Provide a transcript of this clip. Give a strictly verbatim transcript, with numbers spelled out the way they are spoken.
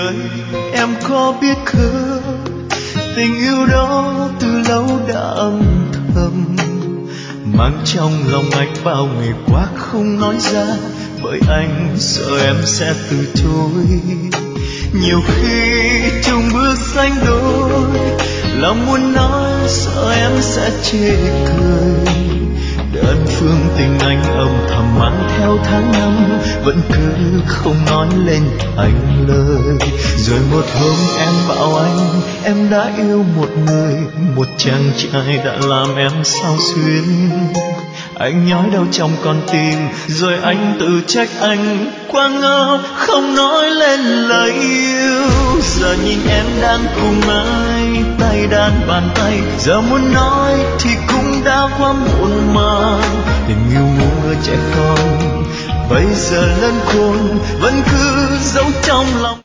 ơi, em có biết không, tình yêu đó từ lâu đã âm thầm mang trong lòng anh bao ngày qua không nói ra, bởi anh sợ em sẽ từ chối. Nhiều khi chung bước sánh đôi, lòng muốn nói sợ em sẽ chê cười. Đơn phương tình anh âm thầm mang theo tháng năm, vẫn cứ không nói lên thành lời. Rồi một hôm em bảo anh em đã yêu một người, một chàng trai đã làm em sao xuyến. Anh nhói đau trong con tim, rồi anh tự trách anh quá ngốc không nói lên lời yêu. Giờ nhìn em đang cùng ai, tay đan bàn tay, giờ muốn nói thì cũng đã quá muộn màng. Tình yêu ngu ngơ trẻ con bây giờ lớn khôn, vẫn cứ giấu trong lòng.